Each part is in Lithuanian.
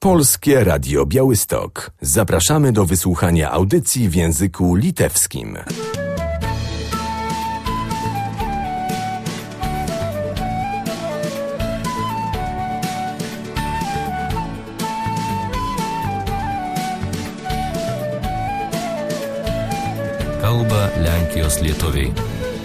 Polskie Radio Białystok. Zapraszamy do wysłuchania audycji w języku litewskim. Kalba Lenkijos lietuviai.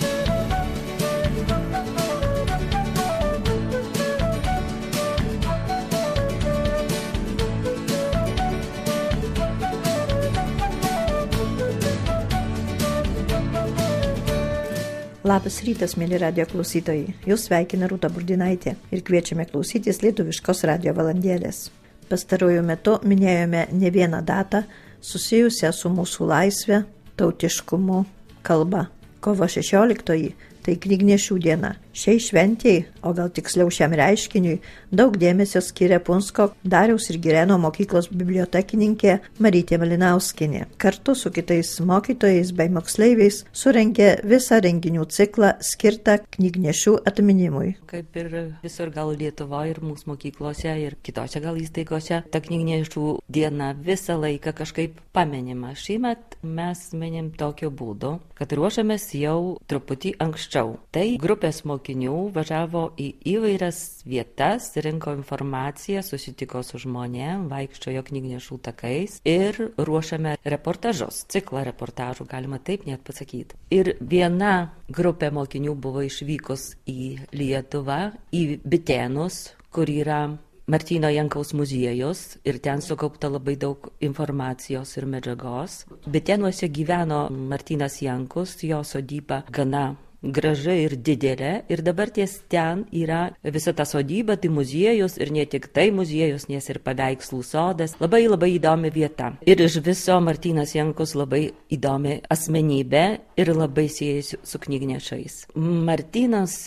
Labas rytas, mėly radio klausytojai. Jūs sveikina Rūta Burdinaitė ir kviečiame klausytis lietuviškos radio valandėlės. Pastaruoju metu minėjome ne vieną datą susijusią su mūsų laisvė, tautiškumu, kalba. Kovo 16 tai knygnešių diena. Šiai šventėjai, o gal tiksliau šiam reiškiniui, daug dėmesio skiria Punsko Dariaus ir Girėno mokyklos bibliotekininkė Marytė Malinauskienė. Kartu su kitais mokytojais bei moksleiviais surengė visą renginių ciklą skirtą knygnešių atminimui. Kaip ir visur gal Lietuvoje ir mūsų mokyklose ir kitose gal įstaigose, ta knygnešių diena visą laiką kažkaip paminima. Šįmet mes minim tokiu būdu, kad ruošiamės jau truputį anksčiau. Tai grupės mokinių važiavo į įvairias vietas, rinko informaciją, susitiko su žmonėm, vaikščiojo knygnešių takais ir ruošiame reportažus, ciklą reportažų, galima taip net pasakyti. Ir viena grupė mokinių buvo išvykus į Lietuvą, į Bitėnus, kur yra Martyno Jankaus muziejus ir ten sukaupta labai daug informacijos ir medžiagos. Bitėnuose gyveno Martynas Jankus, jo sodyba gana graža ir didelė ir dabar ties ten yra visa ta sodyba, tai muziejus ir ne tik tai muziejus, nes ir paveikslų sodas. Labai įdomi vieta. Ir iš viso Martynas Jankus labai įdomi asmenybė ir labai siejasi su knygnešais. Martynas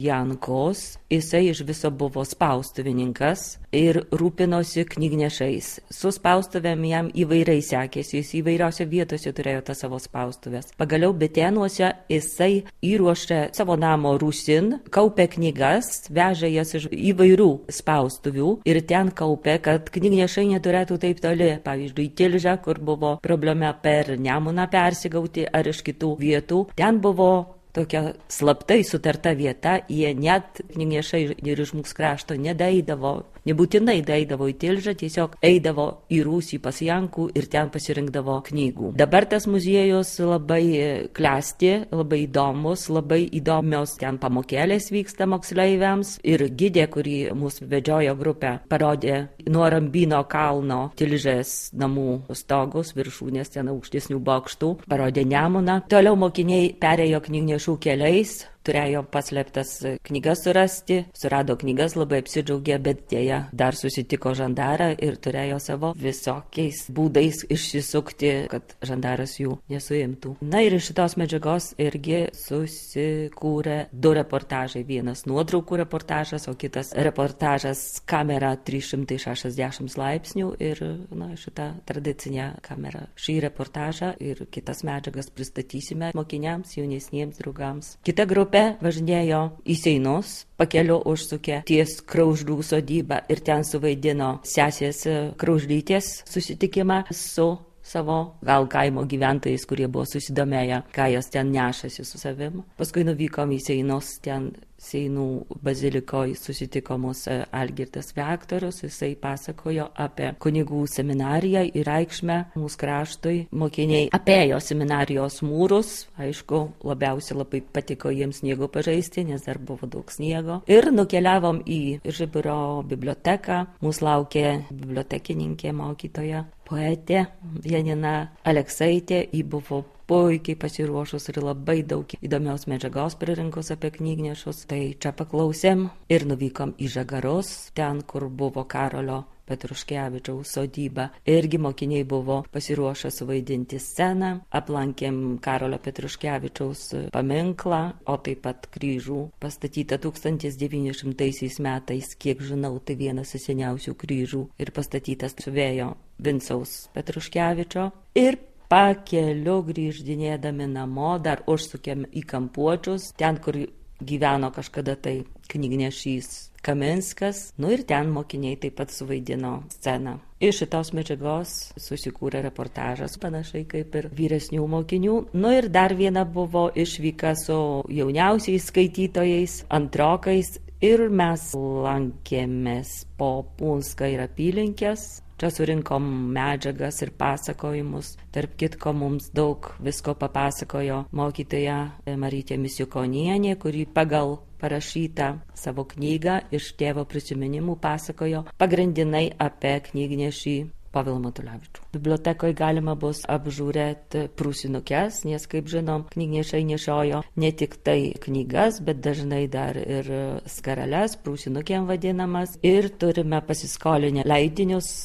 Jankus, jisai iš viso buvo spaustuvininkas ir rūpinosi knygnešais. Su spaustuvėm jam įvairiai sekėsi, jis įvairiose vietose turėjo tas savo spaustuvės. Pagaliau Bitėnuose jisai įruošė savo namo rūsin, kaupė knygas, vežė jas iš įvairių spaustuvių ir ten kaupė, kad knygnešai neturėtų taip toli. Pavyzdžiui, Tilžę, kur buvo problema per Nemuną persigauti ar iš kitų vietų, ten buvo tokia slaptai sutarta vieta, jie net knygnešai ir iš mūsų krašto nedaeidavo, nebūtinai daeidavo į Tilžę, tiesiog eidavo į Rūsį pas Jankų ir ten pasirinkdavo knygų. Dabar tas muziejus labai klesti, labai įdomus, labai įdomios ten pamokėlės vyksta moksleiviams ir gidė, kurį mūsų vedžiojo grupę, parodė nuo Rambino kalno Tilžės namų stogus, viršūnės ten aukštesnių bokštų, parodė Nemuną. Toliau mokiniai perėjo knygnešų keliais, turėjo paslėptas knygas surasti, surado knygas, labai apsidžiaugė, bet dėja dar susitiko žandarą ir turėjo savo visokiais būdais išsisukti, kad žandaras jų nesuimtų. Na ir iš šitos medžiagos irgi susikūrė du reportažai. Vienas nuotraukų reportažas, o kitas reportažas kamera 360 laipsnių ir šitą tradicinę kamerą. Šį reportažą ir kitas medžiagas pristatysime mokiniams, jaunesniems draugams. Kita grupė važinėjo į Seinus, pakeliu užsukė ties Kraužlių sodybą ir ten suvaidino sesės Kraužlytės susitikimą su savo gal kaimo gyventojais, kurie buvo susidomėję, ką jos ten nešasi su savim. Paskui nuvykom į Seinus, ten Seinų bazilikoje susitiko mūsų Algirdas Vektorius, jisai pasakojo apie kunigų seminariją ir reikšmę mūsų kraštui. Mokiniai apėjo seminarijos mūrus, aišku, labiausiai labai patiko jiems sniego pažaisti, nes dar buvo daug sniego. Ir nukeliavom į Žiburio biblioteką, mūsų laukė bibliotekininkė, mokytoja, poetė Janina Aleksaitė, ji buvo puikiai pasiruošus ir labai daug įdomios medžiagos pririnkus apie knygnešus. Tai čia paklausėm ir nuvykom į Žagarus, ten, kur buvo Karolio Petruškevičiaus sodyba. Irgi mokiniai buvo pasiruošę suvaidinti sceną, aplankėm Karolio Petruškevičiaus paminklą, o taip pat kryžių pastatytą 1900 metais, kiek žinau, tai vienas iš seniausių kryžių ir pastatytas vėjo Vincaus Petruškevičio. Ir pakeliu grįždinėdami namo dar užsukėm į Kampuočius, ten, kur gyveno kažkada tai knygnešys Kaminskas, ir ten mokiniai taip pat suvaidino sceną. Iš šitos medžiagos susikūrė reportažas, panašiai kaip ir vyresnių mokinių. Ir dar viena buvo išvyka su jauniausiais skaitytojais, antrokais, ir mes lankėmės po Punską ir apylinkės. Čia surinkom medžiagas ir pasakojimus. Tarp kitko mums daug visko papasakojo mokytoja Marytė Misiukonienė, kuri pagal parašytą savo knygą iš tėvo prisiminimų pasakojo pagrindinai apie knygnešį Pavilą Matulevičių. Bibliotekoje galima bus apžiūrėti prūsinukes, nes, kaip žinom, knygnešiai nešiojo ne tik tai knygas, bet dažnai dar ir skareles, prūsinukėm vadinamas. Ir turime pasiskolinę leidinius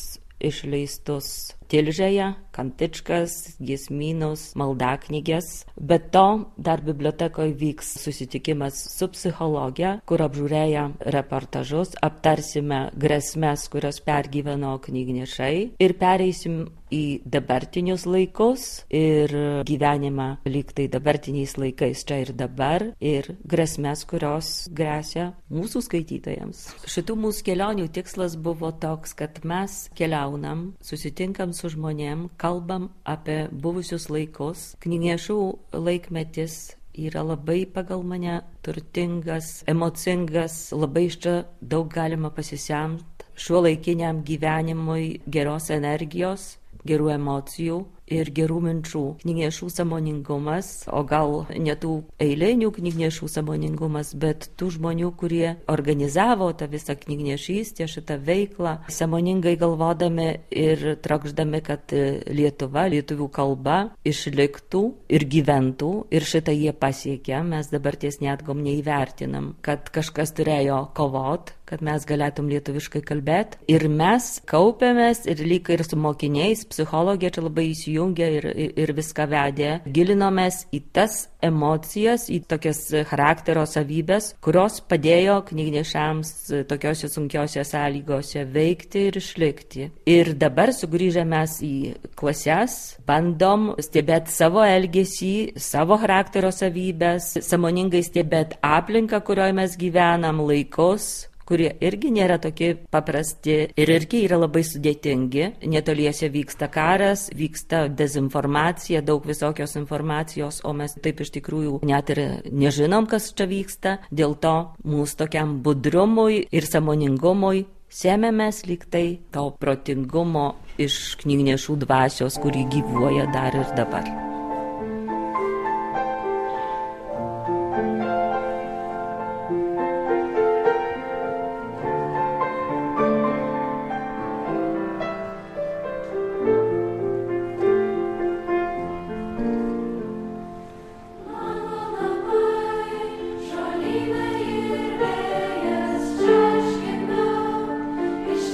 išleistus Tilžėje, Kantičkas, giesmynus, maldaknygės. Be to, dar bibliotekoje vyks susitikimas su psichologija, kur apžiūrėję reportažus aptarsime grėsmes, kurios pergyveno knygnešiai, ir pereisim į dabartinius laikus ir gyvenimą lyg tai dabartiniais laikais čia ir dabar, ir grėsmes, kurios gresia mūsų skaitytojams. Šitų mūsų kelionių tikslas buvo toks, kad mes keliaunam, susitinkam su žmonėm, kalbam apie buvusius laikus. Knygnešių laikmetis yra labai pagal mane turtingas, emocingas, labai iš čia daug galima pasisemti šiuolaikiniam gyvenimui geros energijos, gerų emocijų ir gerų minčių. Knygnešių sąmoningumas, o gal ne tų eilinių knygnešių sąmoningumas, bet tų žmonių, kurie organizavo tą visą knygnešystę, šitą veiklą, sąmoningai galvodami ir trokšdami, kad Lietuva, lietuvių kalba išliktų ir gyventų, ir šitą jie pasiekė. Mes dabar ties netgom neįvertinam, kad kažkas turėjo kovot, kad mes galėtum lietuviškai kalbėti. Ir mes kaupėmės ir lyg ir su mokiniais, psichologija čia labai įsijungė ir viską vedė. Gilinomės į tas emocijas, į tokias charakterio savybės, kurios padėjo knygnešiams tokiose sunkiose sąlygose veikti ir išlikti. Ir dabar sugrįžę mes į klases, bandom stebėti savo elgesį, savo charakterio savybės, sąmoningai stebėti aplinką, kurioje mes gyvenam, laikus, kurie irgi nėra tokie paprasti ir irgi yra labai sudėtingi. Netoliese vyksta karas, vyksta dezinformacija, daug visokios informacijos, o mes taip iš tikrųjų net ir nežinom, kas čia vyksta. Dėl to mūsų tokiam budrumui ir sąmoningumui sėmėmės lyg tai to protingumo iš knygnešių dvasios, kuri gyvuoja dar ir dabar.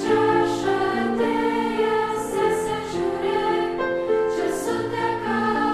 Čia suteka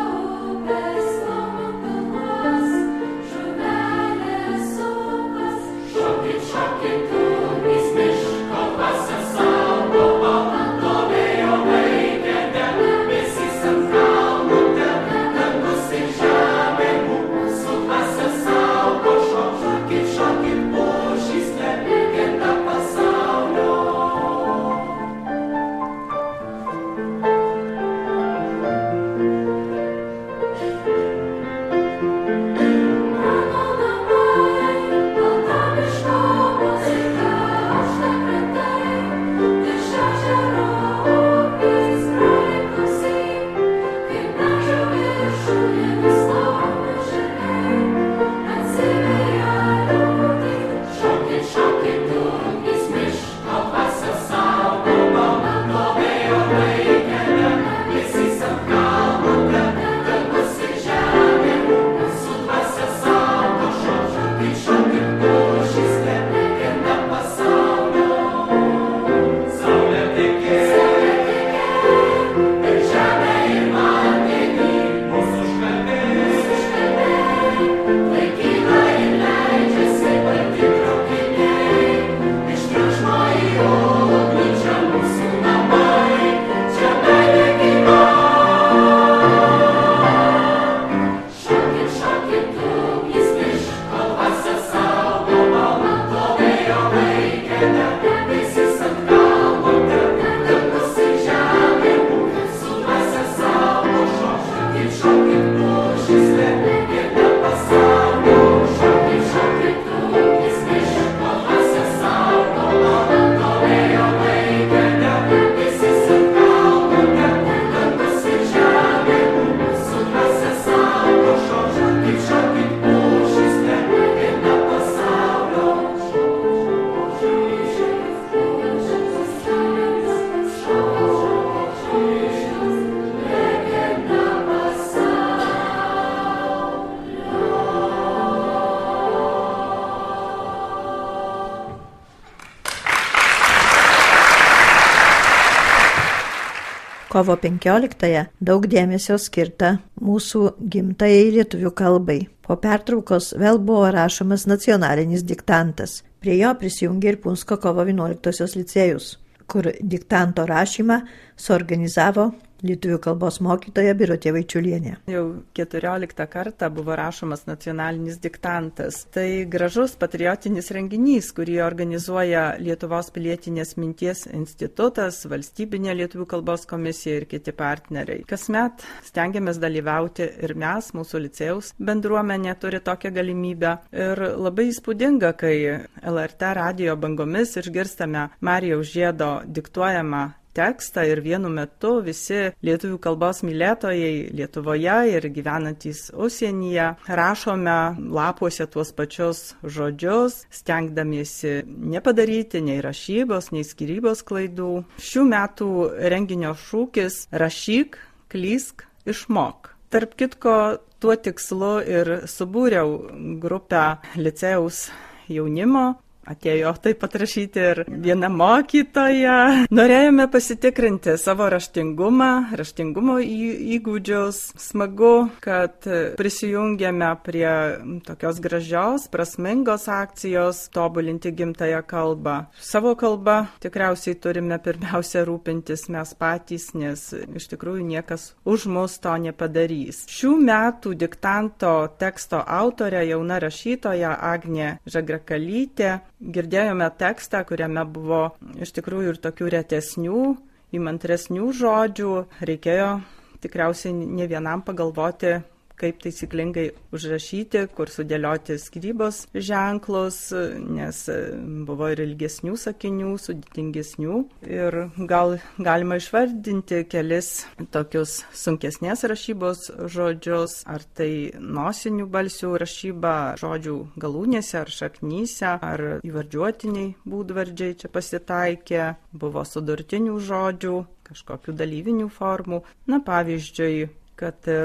Kovo 15-ąją daug dėmesio skirta mūsų gimtajai lietuvių kalbai. Po pertraukos vėl buvo rašomas nacionalinis diktantas. Prie jo prisijungė ir Punsko kovo 11-osios licėjus, kur diktanto rašymą suorganizavo lietuvių kalbos mokytoja Birutė Vaičiulienė. Jau 14 kartą buvo rašomas nacionalinis diktantas. Tai gražus patriotinis renginys, kurį organizuoja Lietuvos pilietinės minties institutas, valstybinė lietuvių kalbos komisija ir kiti partneriai. Kasmet stengiamės dalyvauti ir mes, mūsų licėjaus bendruomenė turi tokią galimybę. Ir labai įspūdinga, kai LRT radijo bangomis išgirstame Marijaus Žiedo diktuojamą tekstą ir vienu metu visi lietuvių kalbos mylėtojai Lietuvoje ir gyvenantys užsienyje rašome lapuose tuos pačius žodžius, stengdamiesi nepadaryti nei rašybos, nei skyrybos klaidų. Šių metų renginio šūkis – rašyk, klysk, išmok. Tarp kitko, tuo tikslu ir subūriau grupę licėjaus jaunimo. Atėjo taip pat rašyti ir viena mokytoja. Norėjome pasitikrinti savo raštingumo įgūdžius. Smagu, kad prisijungėme prie tokios gražios, prasmingos akcijos tobulinti gimtąją kalbą. Savo kalbą tikriausiai turime pirmiausia rūpintis mes patys, nes iš tikrųjų niekas už mus to nepadarys. Šių metų diktanto teksto autorė jauna rašytoja Agnė Žagrakalytė. Girdėjome tekstą, kuriame buvo iš tikrųjų ir tokių retesnių, įmantresnių žodžių. Reikėjo tikriausiai ne vienam pagalvoti, kaip taisyklingai užrašyti, kur sudėlioti skyrybos ženklus, nes buvo ir ilgesnių sakinių, sudėtingesnių. Ir gal galima išvardinti kelis tokius sunkesnės rašybos žodžius, ar tai nosinių balsių rašyba žodžių galūnėse ar šaknyse, ar įvardžiuotiniai būdvardžiai čia pasitaikė, buvo sudurtinių žodžių, kažkokių dalyvinių formų. Na, pavyzdžiui, kad ir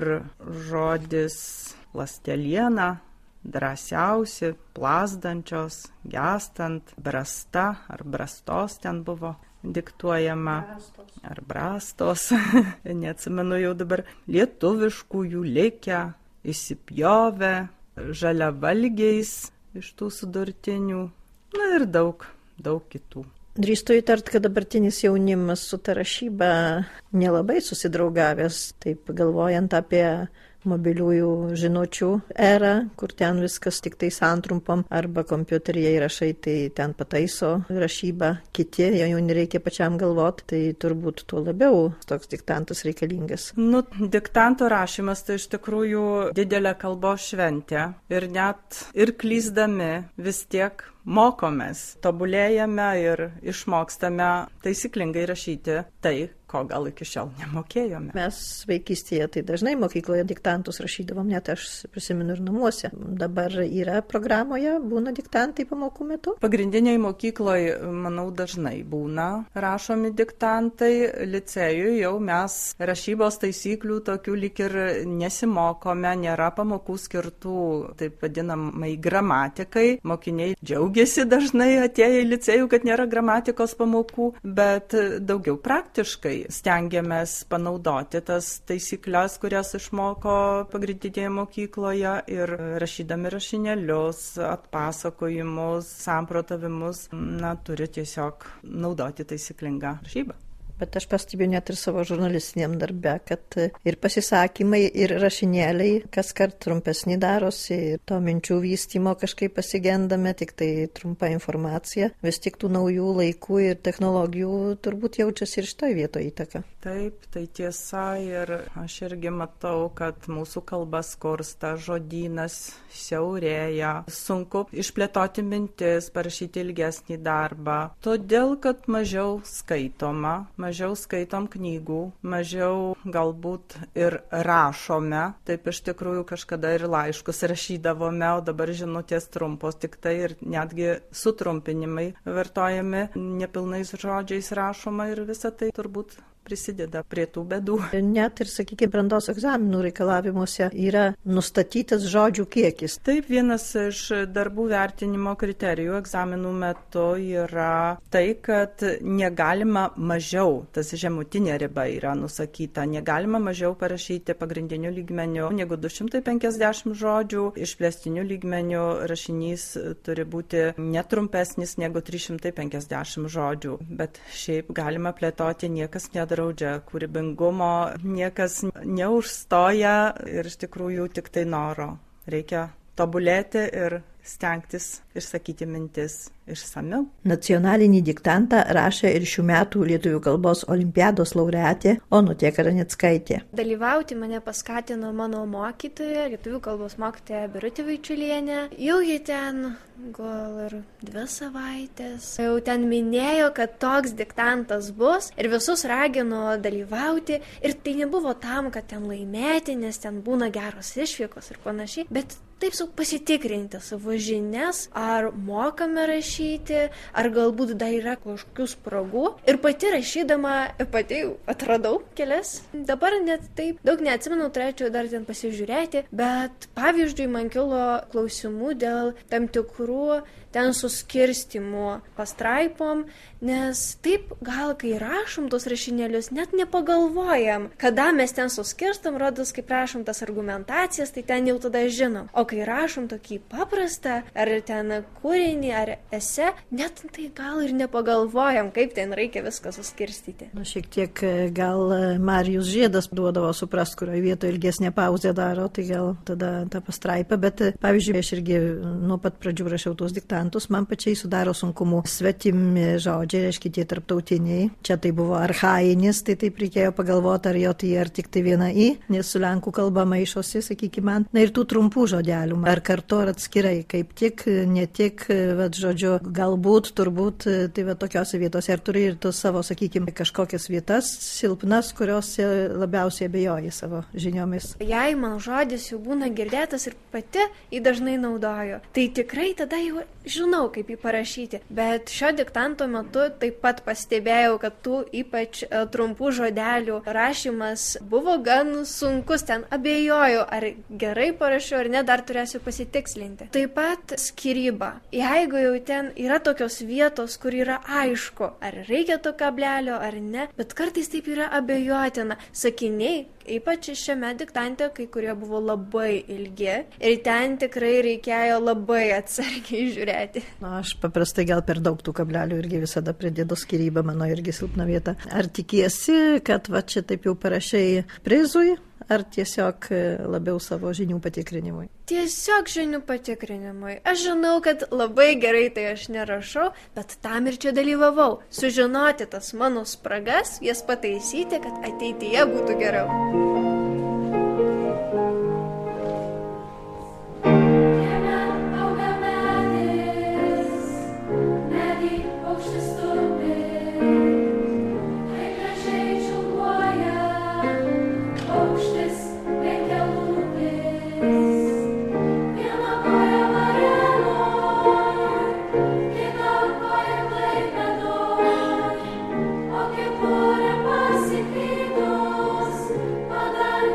žodis ląsteliena, drąsiausi, plazdančios, gestant, brasta ar brastos ten buvo diktuojama, ar brastos, neatsimenu jau dabar, lietuviškųjų likę, įsipjovę, žaliavalgiais iš tų sudurtinių, na ir daug kitų. Drįstu įtart, kad dabartinis jaunimas su ta rašyba nelabai susidraugavęs, taip galvojant apie mobiliųjų žinučių erą, kur ten viskas tik tai santrumpom, arba kompiuteryje įrašai, tai ten pataiso rašybą kiti, jau nereikia pačiam galvoti, tai turbūt tuo labiau toks diktantas reikalingas. Diktanto rašymas tai iš tikrųjų didelė kalbos šventė ir net ir klysdami vis tiek mokomės, tobulėjame ir išmokstame taisyklingai rašyti tai, ko gal iki šiol nemokėjome. Mes vaikystėje tai dažnai mokykloje diktantus rašydavom, net aš prisimenu ir namuose. Dabar yra programoje, būna diktantai pamokų metu? Pagrindiniai mokykloje, manau, dažnai būna rašomi diktantai. Licėjui jau mes rašybos taisyklių tokių lyg ir nesimokome, nėra pamokų skirtų taip vadinamai gramatikai. Mokiniai džiaugiasi dažnai atėję į licėjų, kad nėra gramatikos pamokų, bet daugiau praktiškai stengiamės panaudoti tas taisyklės, kurias išmoko pagrindinėje mokykloje ir rašydami rašinėlius, atpasakojimus, samprotavimus, turi tiesiog naudoti taisyklingą rašybą. Bet aš pastebiu net ir savo žurnalistiniam darbe, kad ir pasisakymai, ir rašinėliai kas kart trumpesni darosi, to minčių vystymo kažkaip pasigendame, tik tai trumpa informacija. Vis tik tų naujų laikų ir technologijų turbūt jaučiasi ir šitoj vietoje įtaka. Taip, tai tiesa ir aš irgi matau, kad mūsų kalba skursta, žodynas siaurėja, sunku išplėtoti mintis, parašyti ilgesnį darbą, todėl, kad mažiau skaitom knygų, mažiau galbūt ir rašome. Taip iš tikrųjų kažkada ir laiškus rašydavome, o dabar žinutės trumpos, tik tai ir netgi sutrumpinimai vartojami, nepilnais žodžiais rašoma ir visa tai turbūt prisideda prie tų bėdų. Net ir, sakykime, brandos egzaminų reikalavimuose yra nustatytas žodžių kiekis. Taip, vienas iš darbų vertinimo kriterijų egzaminų metu yra tai, kad negalima mažiau, tas žemutinė riba yra nusakyta, negalima mažiau parašyti pagrindinių lygmenių negu 250 žodžių, išplėstinių lygmenių rašinys turi būti netrumpesnis negu 350 žodžių, bet šiaip galima plėtoti, niekas nedraudžia, kūrybingumo niekas neužstoja ir iš tikrųjų tik tai noro. Reikia tobulėti ir stengtis išsakyti mintis išsamiau. Nacionalinį diktantą rašė ir šių metų lietuvių kalbos olimpiados laureatė Onutė Karaneckaitė. Dalyvauti mane paskatino mano mokytoja, lietuvių kalbos mokytoja Birutė Vaičiulienė. Jau jie ten gal ir 2 savaitės. Jau ten minėjo, kad toks diktantas bus ir visus ragino dalyvauti. Ir tai nebuvo tam, kad ten laimėti, nes ten būna geros išvykos ir panašiai, bet taip sau pasitikrinti savo žinias, ar mokame rašyti, ar galbūt dar yra kažkokių spragų. Ir pati rašydama, pati atradau kelias. Dabar net taip daug neatsimenu, turėčiau dar ten pasižiūrėti, bet pavyzdžiui, man kilo klausimų dėl tam tikrų ten suskirstimų pastraipom, nes taip gal kai rašom tos rašinėlius, net nepagalvojam, kada mes ten suskirstam, rodos, kaip rašom tas argumentacijas, tai ten jau tada žinom. O kai rašom tokį paprastą, ar ten kūrinį, ar esė, net tai gal ir nepagalvojam, kaip ten reikia viską suskirstyti. Šiek tiek gal Marijus Žiedas duodavo suprast, kurioje vietoje ilgesnė pauzė daro, tai gal tada ta pastraipa, bet pavyzdžiui, aš irgi nuo pat pradžių rašiau tos diktantus, man pačiai sudaro sunkumų svetimi žodžiai, reiškia tie tarptautiniai. Čia tai buvo archainis, tai taip reikėjo pagalvoti, ar jo tai ar tik tai viena į, nes su lenkų kalba maišosi, sakykime man. Na ir tų trumpų žodelių, ar kartu ar atskirai, kaip tik, ne tik, žodžiu, galbūt, turbūt, tai tokiose vietose, ar turi ir tos savo, sakykime, kažkokias vietas silpnas, kurios labiausiai abejoja savo žiniomis. Jei man žodis jau būna girdėtas ir pati jį dažnai naudoju, tai tikrai tada jau žinau, kaip jį parašyti. Bet šio diktanto metu taip pat pastebėjau, kad tų ypač trumpų žodelių rašymas buvo gan sunkus. Ten abejoju, ar gerai parašiau, ar ne, dar turėsiu pasitikslinti. Taip pat skyryba. Jeigu jau ten yra tokios vietos, kur yra aišku, ar reikia to kablelio, ar ne, bet kartais taip yra abejotina. Sakiniai, ypač šiame diktante, kai kurie buvo labai ilgi ir ten tikrai reikėjo labai atsargiai žiūrėti. Na, aš paprastai gal per daug tų kablelių irgi visada pridėdu skyrybą, mano irgi silpna vieta. Ar tikiesi, kad va čia taip jau parašai prizui, ar tiesiog labiau savo žinių patikrinimui? Tiesiog žinių patikrinimui. Aš žinau, kad labai gerai tai aš nerašau, bet tam ir čia dalyvavau. Sužinoti tas mano spragas, jas pataisyti, kad ateityje būtų geriau. Pasiklydos, padarė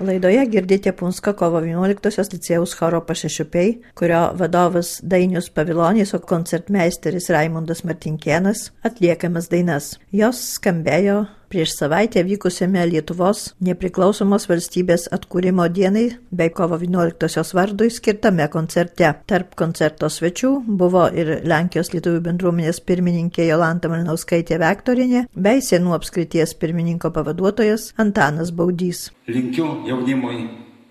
Laidoje girdite Punsko kovo 11-osios licėjaus choro Pašešiupiai, kurio vadovas Dainius Pavilonys, o koncertmeisteris Raimundas Martinkėnas atliekamas dainas. Jos skambėjo prieš savaitę vykusiame Lietuvos nepriklausomos valstybės atkūrimo dienai bei kovo 11-osios vardui skirtame koncerte. Tarp koncerto svečių buvo ir Lenkijos lietuvių bendruomenės pirmininkė Jolanta Malinauskaitė Vektorinė bei Senų apskrities pirmininko pavaduotojas Antanas Baudys. Linkiu jaunimui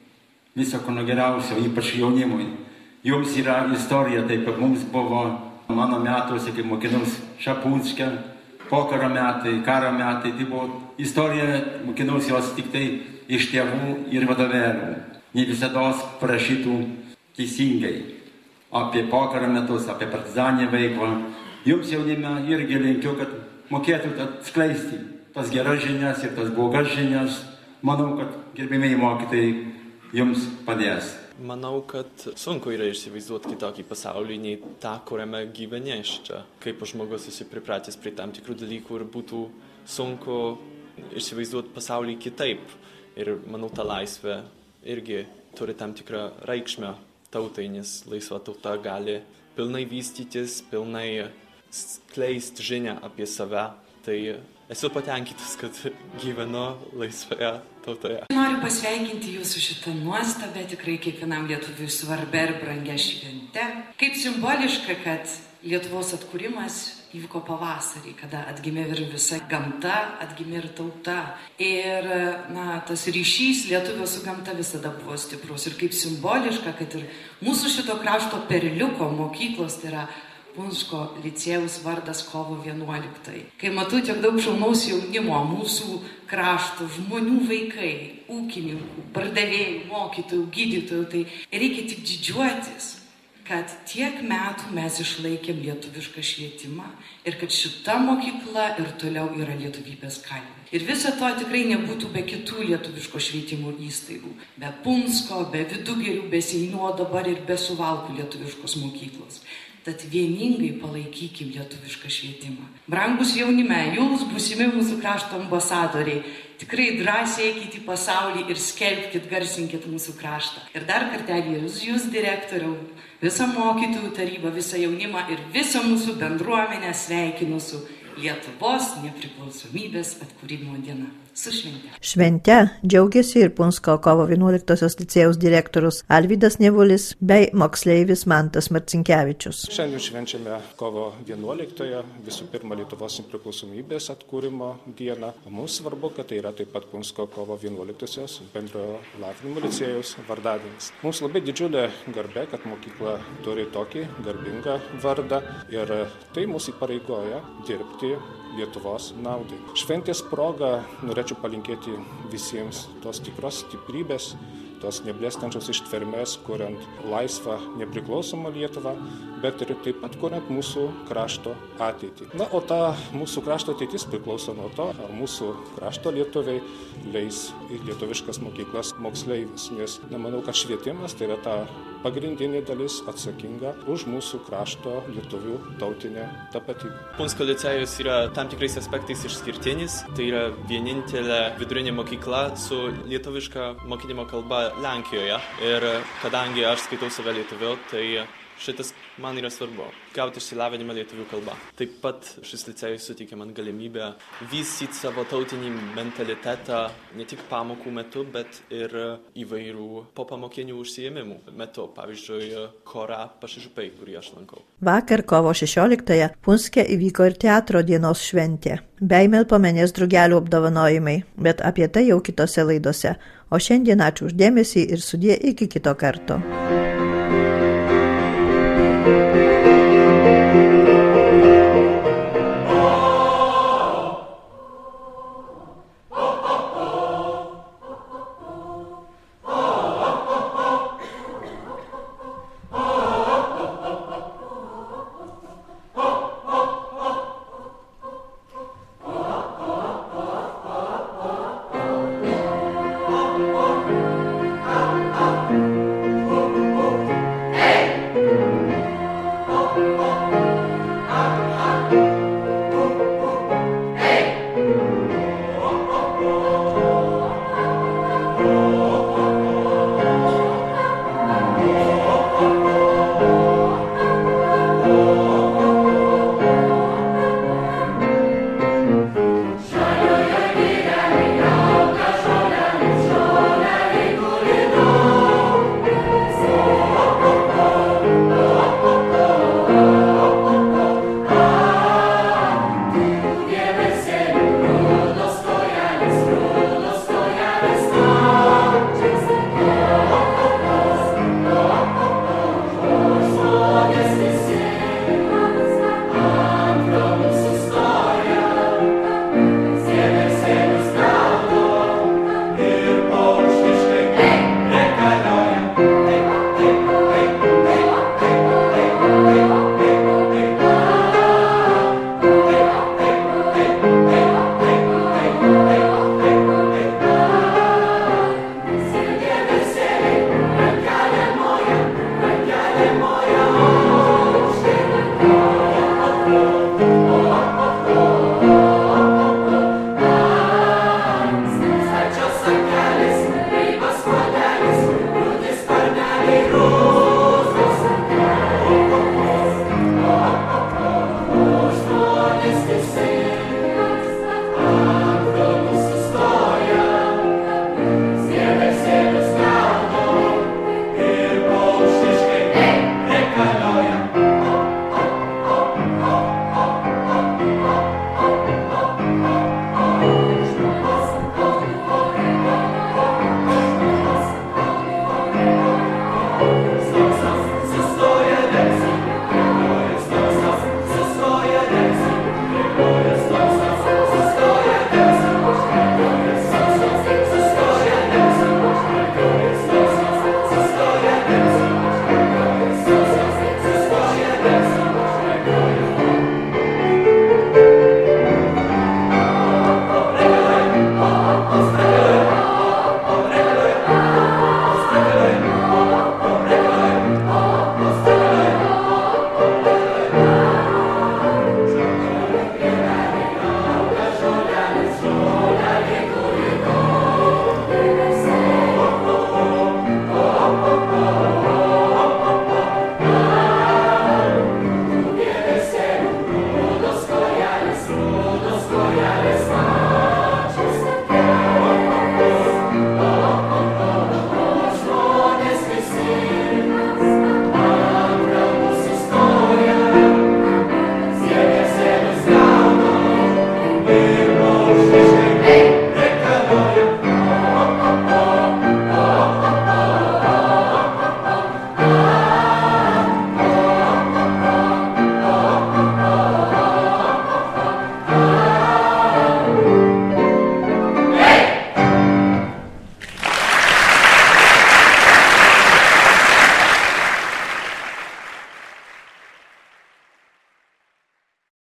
viso ko geriausio, ypač jaunimui. Jums yra istorija, taip kaip mums buvo mano metuose, kai mokinausi Šapunske, pokario metai, karo metai, tai buvo istorija, mokinausi jos tik tai iš tėvų ir vadovėlių. Ne visada parašytų teisingai apie pokario metus, apie partizaninę veiklą. Jums jaunime irgi linkiu, kad mokėtumėte atskleisti tas geras žinias ir tas blogas žinias. Manau, kad gerbimieji mokytojai jums padės. Manau, kad sunku yra įsivaizduoti kitokį pasaulį nei tą, kuriame gyveni iš čia. Kaip žmogus esi pripratęs prie tam tikrų dalykų ir būtų sunku įsivaizduoti pasaulį kitaip. Ir manau, ta laisvė irgi turi tam tikrą reikšmę tautai, nes laisva tauta gali pilnai vystytis, pilnai skleisti žinią apie save. Tai esu patenkintas, kad gyvenu laisvoje tautoje. Noriu pasveikinti jūsų šitą nuostabę, tikrai kiekvienam lietuviui svarbia ir brangia švente. Kaip simboliška, kad Lietuvos atkūrimas įvyko pavasarį, kada atgimė ir visa gamta, atgimė ir tauta. Ir tas ryšys lietuvio su gamta visada buvo stiprus. Ir kaip simboliška, kad ir mūsų šito krašto perliuko mokyklos, tai yra Punsko licėjaus vardas kovo 11. Kai matau tiek daug šaunaus jaunimo, mūsų krašto žmonių vaikai, ūkininkų, pardavėjų, mokytojų, gydytojų, tai reikia tik didžiuotis, kad tiek metų mes išlaikėm lietuvišką švietimą ir kad šita mokykla ir toliau yra lietuvybės kalvė. Ir viso to tikrai nebūtų be kitų lietuviško švietimo įstaigų, be Punsko, be Vidugirių, be Seinų, o dabar ir be Suvalkų lietuviškos mokyklos. Tad vieningai palaikykim lietuvišką švietimą. Brangus jaunime, jūs būsimi mūsų krašto ambasadoriai. Tikrai drąsiai eikit į pasaulį ir skelbkit, garsinkit mūsų kraštą. Ir dar kartelį jūs direktoriau, visą mokytojų tarybą, visą jaunimą ir visą mūsų bendruomenę sveikinu su Lietuvos nepriklausomybės atkūrimo diena. Su švente. Švente džiaugiasi ir Punsko kovo 11-osios licėjaus direktorius Alvydas Nevulis bei moksleivis Mantas Marcinkevičius. Šiandien švenčiame kovo 11-ąją, visų pirma Lietuvos nepriklausomybės atkūrimo dieną. Mums svarbu, kad tai yra taip pat Punsko kovo 11-osios bendrojo lavinimo licėjaus vardadienis. Mums labai didžiulė garbė, kad mokykla turi tokį garbingą vardą ir tai mūsų įpareigoja dirbti Lietuvos naudai. Šventės proga norėčiau palinkėti visiems tos tikros stiprybės, tos neblėstančios ištvermės, kuriant laisvą, nepriklausomą Lietuvą, bet ir taip pat kuriant mūsų krašto ateitį. O ta mūsų krašto ateitis priklauso nuo to, ar mūsų krašto lietuviai leis į lietuviškas mokyklas moksleivius, nes manau, kad švietimas tai yra ta pagrindinė dalis atsakinga už mūsų krašto lietuvių tautinę tapatybę. Punsko licėjus yra tam tikrais aspektais išskirtinis. Tai yra vienintelė vidurinė mokykla su lietuviška mokinimo kalba Lenkijoje. Ir kadangi aš skaitau save lietuviu, tai šitas man yra svarbu – gauti išsilavinimą lietuvių kalba. Taip pat šis licėjus suteikia man galimybę vystyti savo tautinį mentalitetą ne tik pamokų metu, bet ir įvairių popamokinių užsiėmimų metu, pavyzdžiui, chorą Pašešiupiai, kurį aš lankau. Vakar kovo 16-ąją Punske įvyko ir teatro dienos šventė, bei Melpomenės drugelių apdovanojimai, bet apie tai jau kitose laidose. O šiandien ačiū už dėmesį ir sudie iki kito karto.